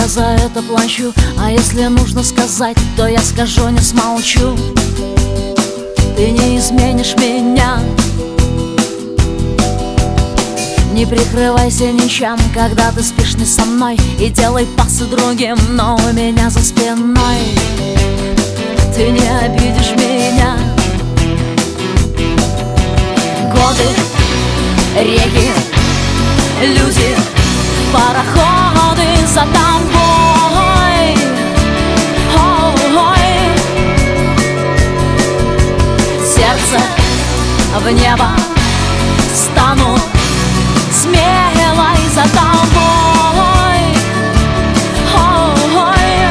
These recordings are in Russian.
за это плачу, а если нужно сказать, то я скажу, не смолчу. Ты не изменишь меня. Не прикрывайся ничем, когда ты спишь не со мной, и делай пасы другим, но у меня за спиной. Ты не обидишь меня. Годы, реки, люди, пароходы за тобой. Ой-ой. Сердце в небо стану смелой за тобой. Ой-ой.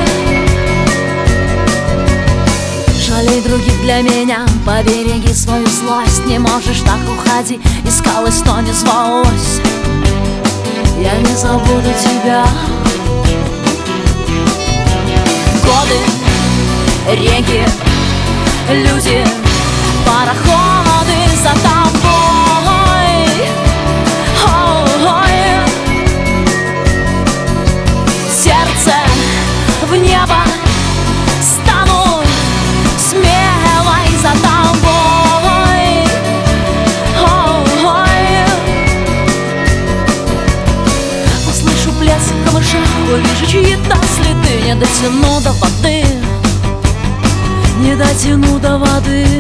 Жалей других для меня, побереги свою злость. Не можешь так, уходи, искалась, но не звалась. Я не забуду тебя. Годы, реки, люди, пароходы за тобой. Ой-ой. Сердце в небо стану смелой за тобой. Ой-ой. Услышу плеск в камышах, увижу чьи-то следы. Не дотяну до воды, не дотяну до воды.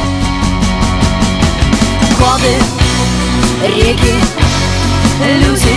Годы, реки, люди,